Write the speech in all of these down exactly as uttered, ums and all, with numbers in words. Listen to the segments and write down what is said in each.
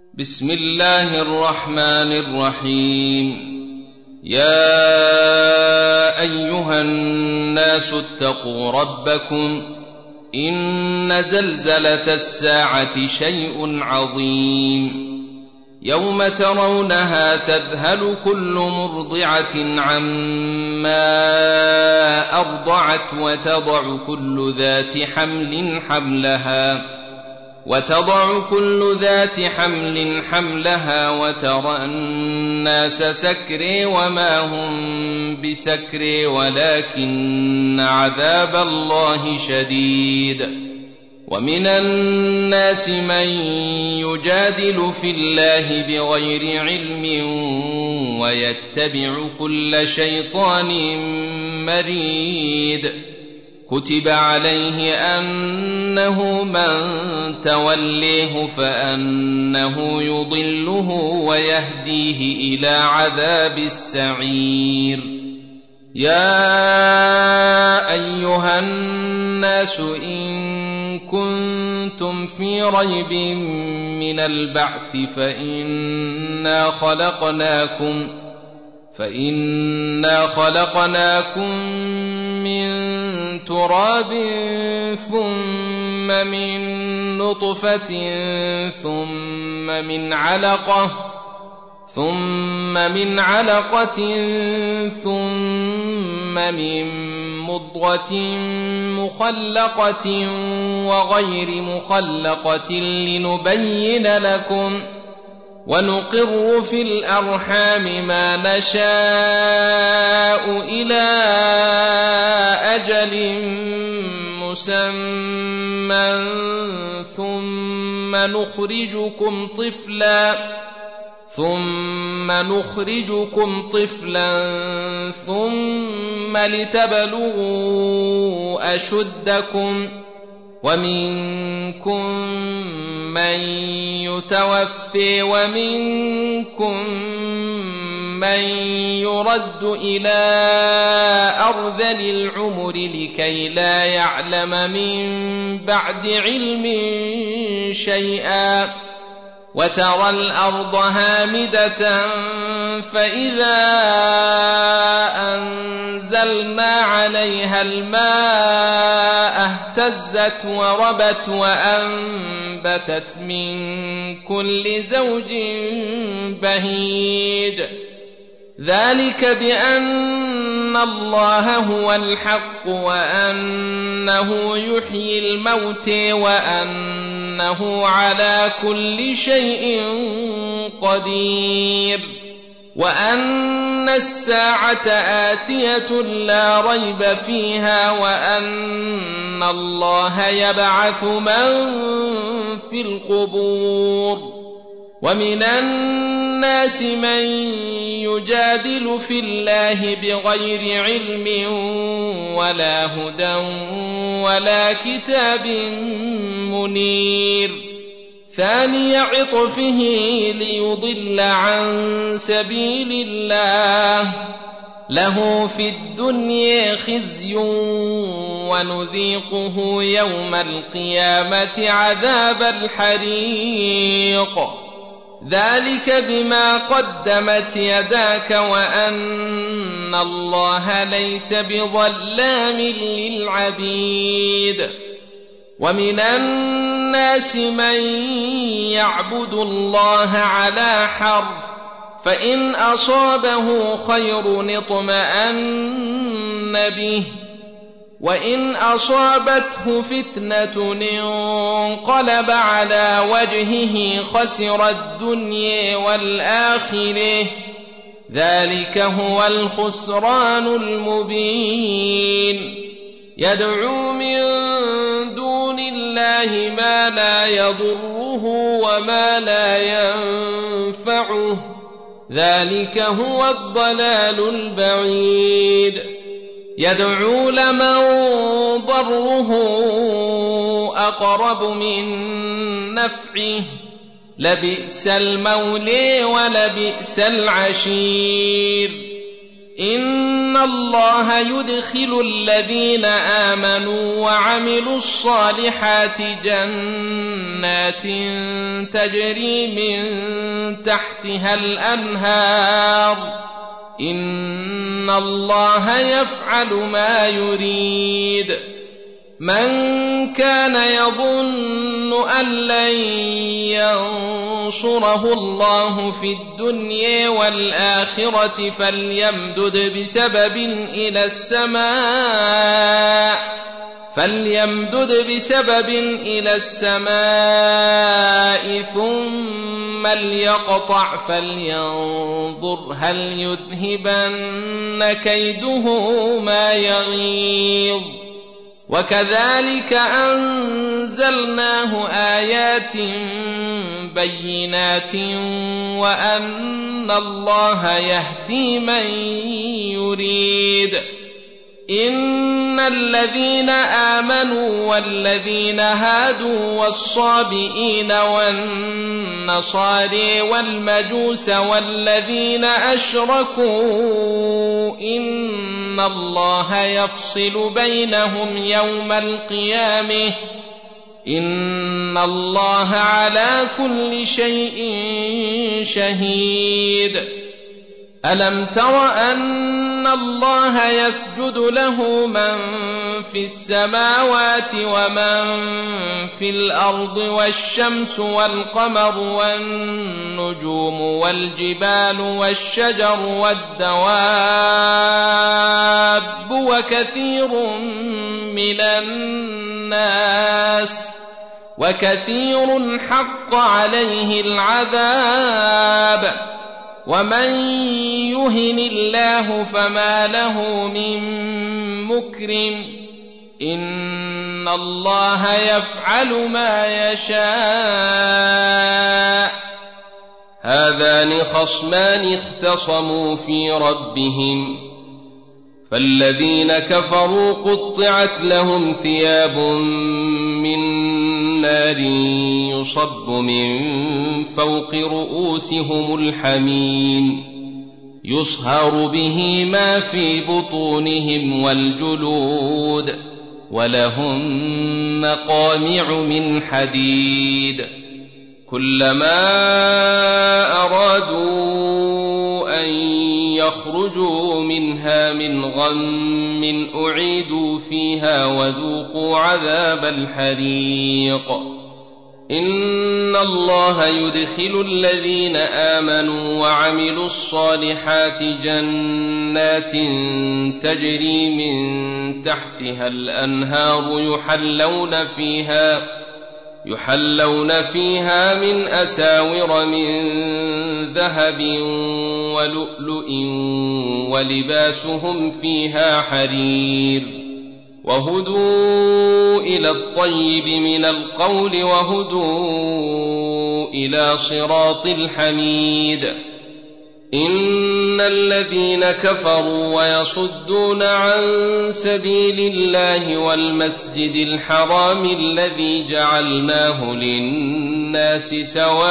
بسم الله الرحمن الرحيم. يا أيها الناس اتقوا ربكم إن زلزلة الساعة شيء عظيم يوم ترونها تذهل كل مرضعة عما أرضعت وتضع كل ذات حمل حملها وتضع كل ذات حمل حملها وترى الناس سكري وما هم بسكري ولكن عذاب الله شديد. ومن الناس من يجادل في الله بغير علم ويتبع كل شيطان مريد. كتب عليه أنه من توليه فأنه يضله ويهديه إلى عذاب السعير. يا أيها الناس إن كنتم في ريب من البعث فإنا خلقناكم فإنا خلقناكم من تراب ثم من نطفة ثم من علقة ثم من علقة ثم من مضغة مخلقة وغير مخلقة لنبين لكم ونقر في الأرحام ما نشاء إلى أجل مسمى ثم نخرجكم طفلا ثم نخرجكم طفلا ثم لتبلغوا أشدكم ومنكم من يتوفي ومنكم من يرد إلى أرذل العمر لكي لا يعلم من بعد علم شيئا. وترى الأرض هامدة فإذا أنزلنا عليها الماء اهتزت وربت وأنبتت من كل زوج بهيج. ذلك بأن الله هو الحق وأنه يحيي الموت وأنه على كل شيء قدير وأن الساعة آتية لا ريب فيها وأن الله يبعث من في القبور. ومن الناس من يجادل في الله بغير علم ولا هدى ولا كتاب منير. ثاني عطفه ليضل عن سبيل الله له في الدنيا خزي ونذيقه يوم القيامة عذاب الحريق. ذلك بما قدمت يداك وأن الله ليس بظلام للعبيد. ومن الناس من يعبد الله على حرف فإن أصابه خير اطمأن به وإن أصابته فتنة انقلب على وجهه خسر الدنيا والآخرة. ذلك هو الخسران المبين. يدعو من دون الله ما لا يضره وما لا ينفعه. ذلك هو الضلال البعيد. يدعو لمن ضره أقرب من نفعه لبئس المولى ولبئس العشير. إن الله يدخل الذين آمنوا وعملوا الصالحات جنات تجري من تحتها الأنهار إن الله يفعل ما يريد من كان يظن أن لن ينصره الله في الدنيا والآخرة فليمدد بسبب إلى السماء فليمدد بسبب إلى السماء ثم ليقطع فلينظر هل يذهبن كيده ما يغيظ وكذلك أنزلناه آيات بينات وأن الله يهدي من يريد إن الذين آمنوا والذين هادوا والصابئين والنصارى والمجوس والذين أشركوا إن الله يفصل بينهم يوم القيامة إن الله على كل شيء شهيد ألم تر أن الله يسجد له من في السماوات ومن في الأرض والشمس والقمر والنجوم والجبال والشجر والدواب وكثير من الناس وكثير حق عليه العذاب ومن يهن الله فما له من مكرم إن الله يفعل ما يشاء هذان خصمان اختصموا في ربهم فالذين كفروا قطعت لهم ثياب من نار يصب من فوق رؤوسهم الحميم يصهر به ما في بطونهم والجلود ولهم مقامع من حديد كلما أرادوا أن يخرجوا منها من غم أعيدوا فيها وذوقوا عذاب الحريق إن الله يدخل الذين آمنوا وعملوا الصالحات جنات تجري من تحتها الأنهار يحلون فيها يحلون فيها من أساور من ذهب ولؤلؤ ولباسهم فيها حرير وهدوا إلى الطيب من القول وهدوا إلى صراط الحميد إن الذين كفروا ويصدون عن سبيل الله والمسجد الحرام الذي جعلناه للناس سواء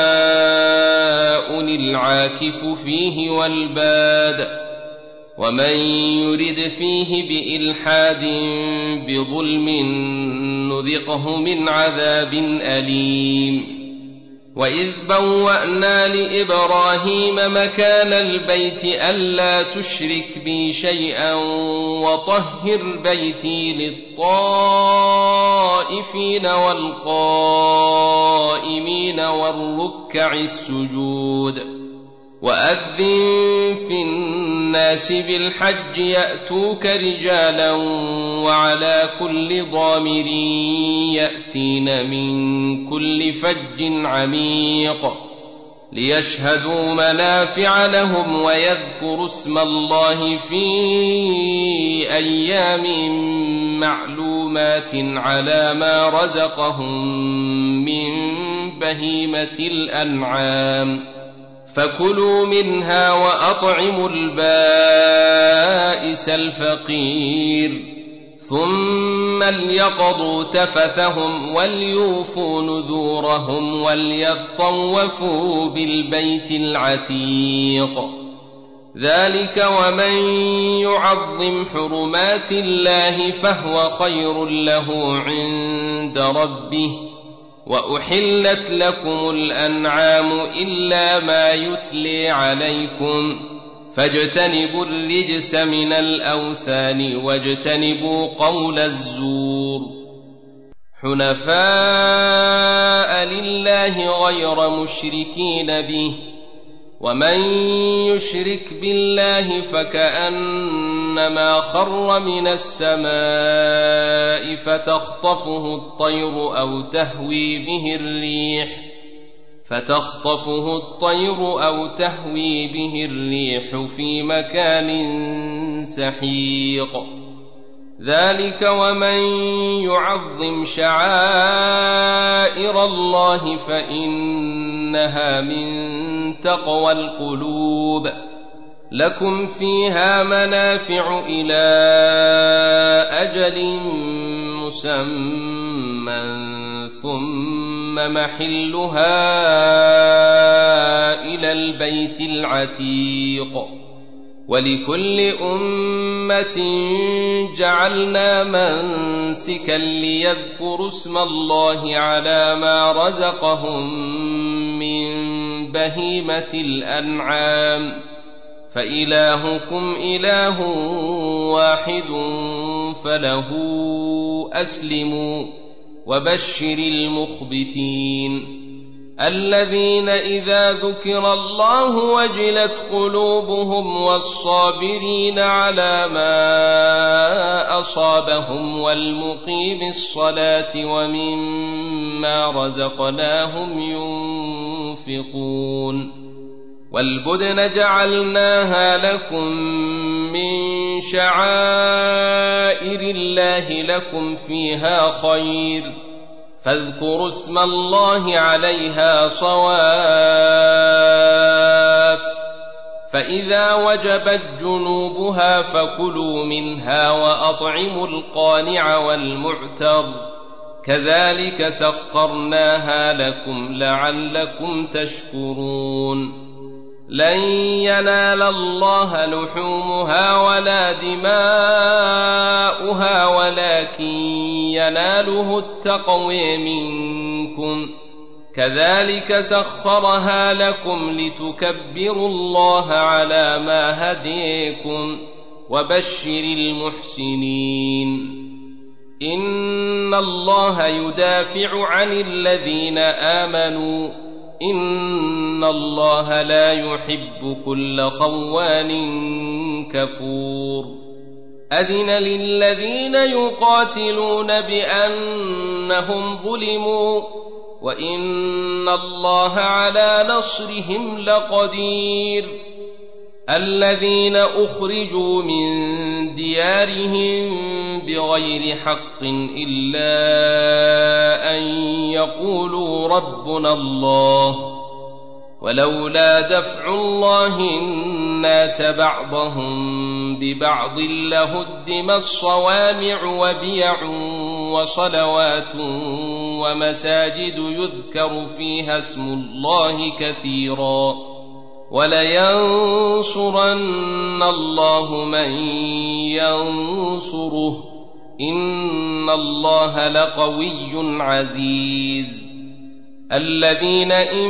العاكف فيه والباد ومن يرد فيه بإلحاد بظلم نذقه من عذاب أليم وإذ بوأنا لإبراهيم مكان البيت ألا تشرك بي شيئا وطهر بيتي للطائفين والقائمين والركع السجود وأذن في الناس بالحج يأتوك رجالا وعلى كل ضامر يأتين من كل فج عميق ليشهدوا منافع لهم ويذكروا اسم الله في أيام معلومات على ما رزقهم من بهيمة الأنعام فكلوا منها وأطعموا البائس الفقير ثم ليقضوا تفثهم وليوفوا نذورهم وليطوفوا بالبيت العتيق ذلك ومن يعظم حرمات الله فهو خير له عند ربه وأحلت لكم الأنعام إلا ما يتلي عليكم فاجتنبوا الرجس من الأوثان واجتنبوا قول الزور حنفاء لله غير مشركين به ومن يشرك بالله فكأنما خر من السماء فتخطفه الطير أو تهوي به الريح فتخطفه الطير أو تهوي به الريح في مكان سحيق ذلك ومن يعظم شعائر الله فإنها من تقوى القلوب لكم فيها منافع إلى أجل مسمى ثم محلها إلى البيت العتيق ولكل أمة جعلنا منسكا ليذكروا اسم الله على ما رزقهم من بهيمة الأنعام فإلهكم إله واحد فله أسلموا وبشر المخبتين الذين إذا ذكر الله وجلت قلوبهم والصابرين على ما أصابهم والمقيم الصلاة ومما رزقناهم ينفقون والبدن جعلناها لكم من شعائر الله لكم فيها خير فاذكروا اسم الله عليها صواف فإذا وجبت جنوبها فكلوا منها وأطعموا القانع والمعتر كذلك سخرناها لكم لعلكم تشكرون لن ينال الله لحومها ولا دماؤها ولكن يناله التقوى منكم كذلك سخرها لكم لتكبروا الله على ما هديكم وبشر المحسنين إن الله يدافع عن الذين آمنوا إن الله لا يحب كل خوان كفور أذن للذين يقاتلون بأنهم ظلموا وإن الله على نصرهم لقدير الذين أخرجوا من ديارهم بغير حق إلا أن يقولوا ربنا الله ولولا دفع الله الناس بعضهم ببعض لهدمت صوامع وبيع وصلوات ومساجد يذكر فيها اسم الله كثيرا ولينصرن الله من ينصره إن الله لقوي عزيز الذين إن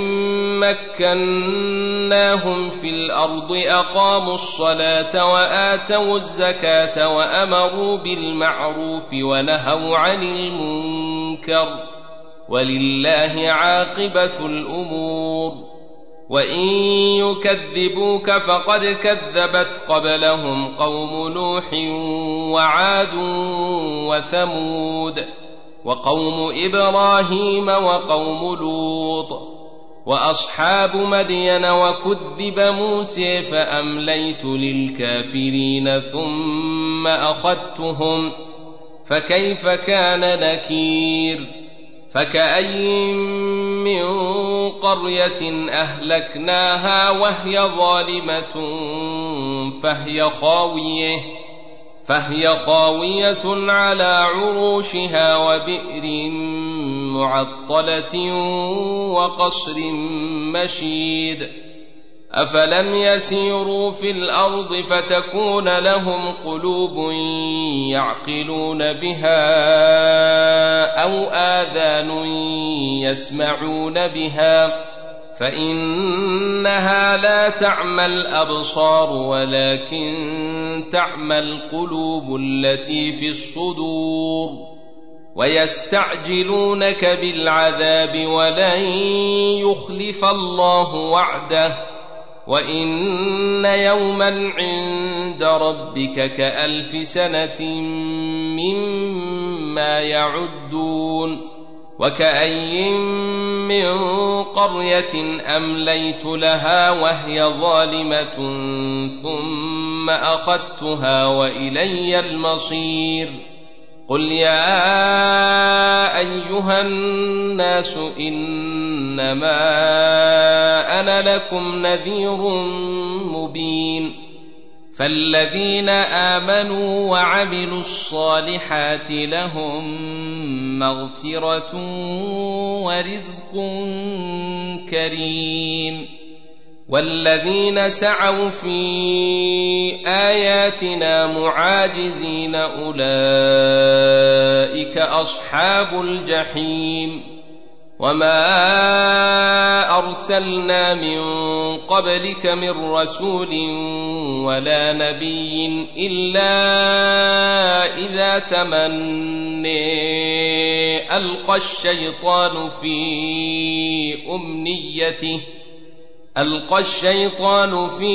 مكناهم في الأرض أقاموا الصلاة وآتوا الزكاة وأمروا بالمعروف ونهوا عن المنكر ولله عاقبة الأمور وإن يكذبوك فقد كذبت قبلهم قوم نوح وعاد وثمود وقوم إبراهيم وقوم لوط وأصحاب مدين وكذب موسى فأمليت للكافرين ثم أخذتهم فكيف كان نكير فكأي من قرية أهلكناها وهي ظالمة فهي خاوية فهي خاوية على عروشها وبئر معطلة وقصر مشيد أفلم يسيروا في الأرض فتكون لهم قلوب يعقلون بها أو آذان يسمعون بها فإنها لا تعمى الأبصار ولكن تعمى القلوب التي في الصدور ويستعجلونك بالعذاب ولن يخلف الله وعده وإن يوما عند ربك كألف سنة مما يعدون وكأي من قرية أمليت لها وهي ظالمة ثم أخذتها وإلي المصير قل يا أيها الناس إنما أنا لكم نذير مبين فالذين آمنوا وعملوا الصالحات لهم مغفرة ورزق كريم والذين سعوا في آياتنا معاجزين أولئك أصحاب الجحيم وما أرسلنا من قبلك من رسول ولا نبي إلا إذا تمنى ألقى الشيطان في أمنيته ألقى الشيطان في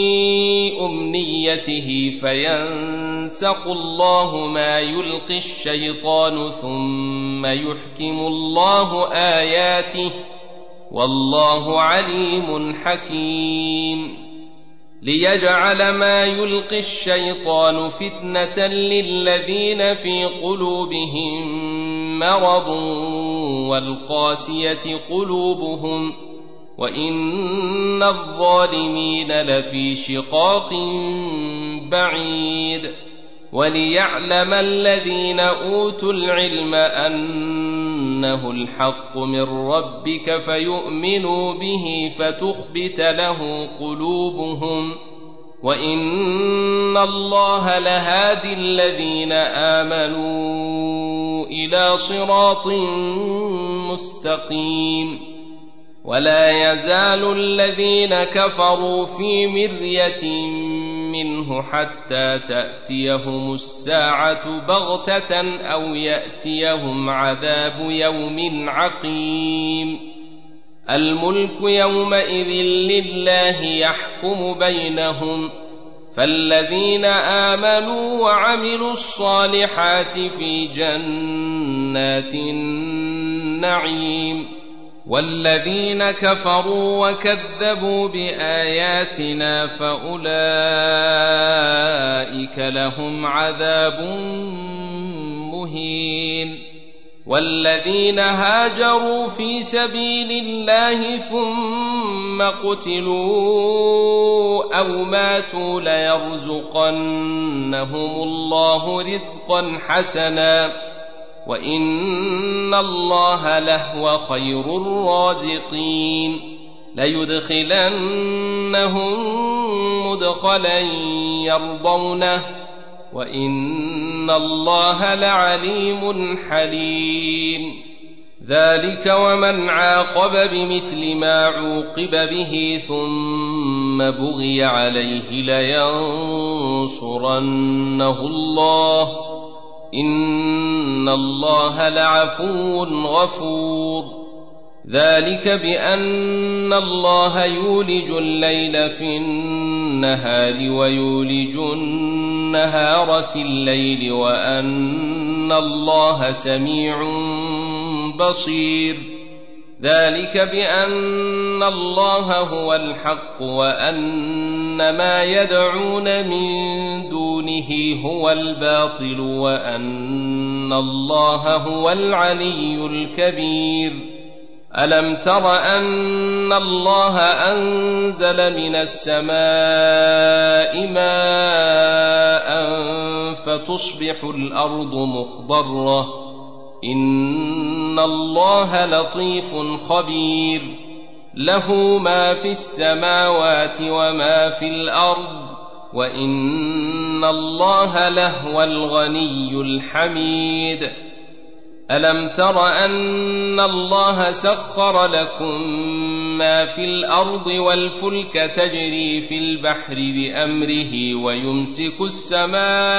أمنيته فينسخ الله ما يلقي الشيطان ثم يحكم الله آياته والله عليم حكيم ليجعل ما يلقي الشيطان فتنة للذين في قلوبهم مرض والقاسية قلوبهم وإن الظالمين لفي شقاق بعيد وليعلم الذين أوتوا العلم أنه الحق من ربك فيؤمنوا به فتخبت له قلوبهم وإن الله لهادي الذين آمنوا إلى صراط مستقيم ولا يزال الذين كفروا في مرية منه حتى تأتيهم الساعة بغتة أو يأتيهم عذاب يوم عقيم الملك يومئذ لله يحكم بينهم فالذين آمنوا وعملوا الصالحات في جنات النعيم والذين كفروا وكذبوا بآياتنا فأولئك لهم عذاب مهين والذين هاجروا في سبيل الله ثم قتلوا أو ماتوا ليرزقنهم الله رزقا حسنا وإن الله لهو خير الرازقين ليدخلنهم مدخلا يرضونه وإن الله لعليم حليم ذلك ومن عاقب بمثل ما عوقب به ثم بغي عليه لينصرنه الله إن الله لعفو غفور ذلك بأن الله يولج الليل في النهار ويولج النهار في الليل وأن الله سميع بصير ذلك بأن الله هو الحق وأن ما يدعون من دونه هو الباطل وأن الله هو العلي الكبير ألم تر أن الله أنزل من السماء ماء فتصبح الأرض مخضرة إن الله لطيف خبير له ما في السماوات وما في الأرض وإن الله لهو الغني الحميد. ألم تر أن الله سخر لكم ما في الأرض والفلك تجري في البحر بأمره ويمسك السماء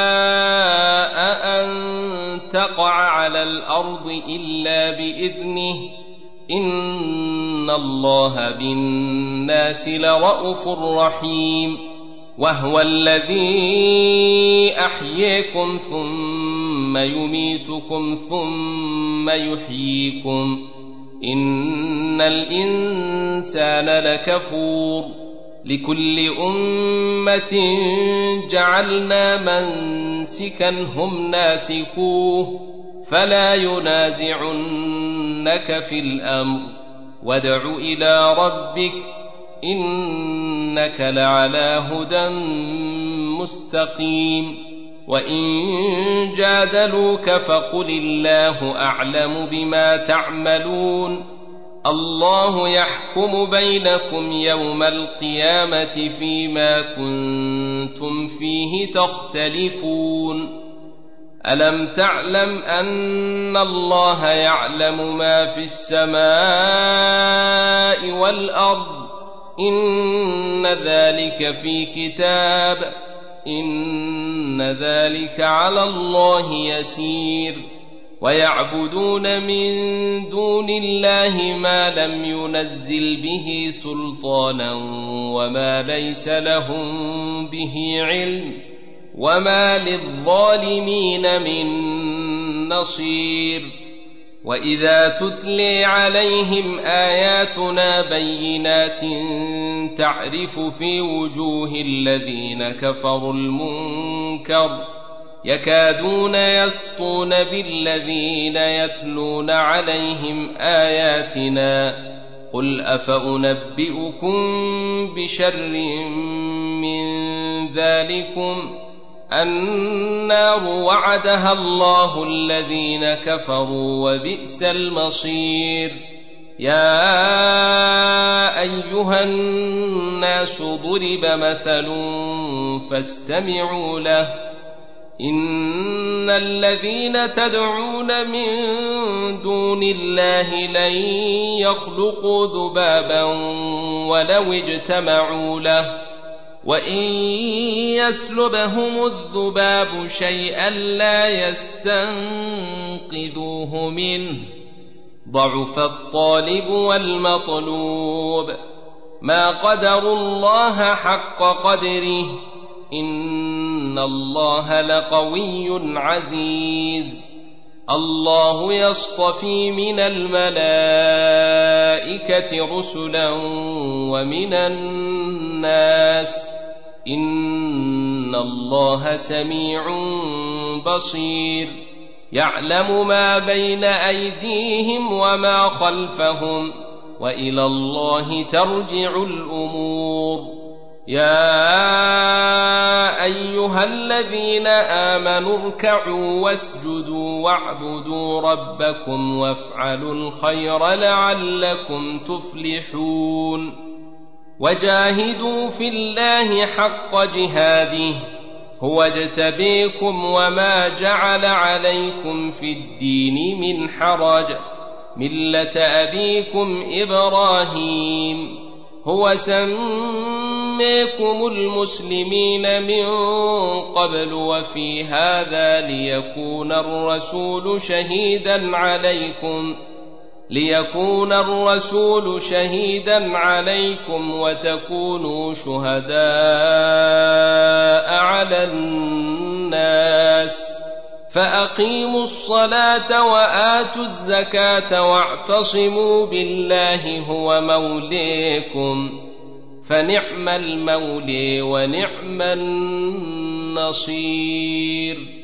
أن تقع على الأرض إلا بإذنه إن الله بالناس لرءوف رحيم. وهو الذي أحييكم ثم يميتكم ثم يحييكم إن الإنسان لكفور. لكل أمة جعلنا منسكا هم ناسكوه فلا ينازعنك في الأمر وادع إلى ربك إنك لعلى هدى مستقيم. وإن جادلوك فقل الله أعلم بما تعملون الله يحكم بينكم يوم القيامة فيما كنتم فيه تختلفون. ألم تعلم أن الله يعلم ما في السماء والأرض إن ذلك في كتاب إن ذلك على الله يسير. ويعبدون من دون الله ما لم ينزل به سلطانا وما ليس لهم به علم وما للظالمين من نصير. وإذا تتلي عليهم آياتنا بينات تعرف في وجوه الذين كفروا المنكر يكادون يسطون بالذين يتلون عليهم آياتنا قل أفأنبئكم بشر من ذلكم النار وعدها الله الذين كفروا وبئس المصير. يا أيها الناس ضرب مثل فاستمعوا له إن الذين تدعون من دون الله لن يخلقوا ذبابا ولو اجتمعوا له وإن يسلبهم الذباب شيئا لا يستنقذوه منه ضعف الطالب والمطلوب. ما قدروا الله حق قدره إن الله لقوي عزيز. الله يصطفي من الملائكة رسلا ومن الناس إن الله سميع بصير. يعلم ما بين أيديهم وما خلفهم وإلى الله ترجع الأمور. يا أيها الذين آمنوا اركعوا واسجدوا واعبدوا ربكم وافعلوا الخير لعلكم تفلحون. وجاهدوا في الله حق جهاده هو اجتبيكم وما جعل عليكم في الدين من حرج ملة أبيكم إبراهيم هو سميكم المسلمين من قبل وفي هذا ليكون الرسول شهيدا عليكم ليكون الرسول شهيدا عليكم وتكونوا شهداء على الناس فأقيموا الصلاة وآتوا الزكاة واعتصموا بالله هو موليكم فنعم المولي ونعم النصير.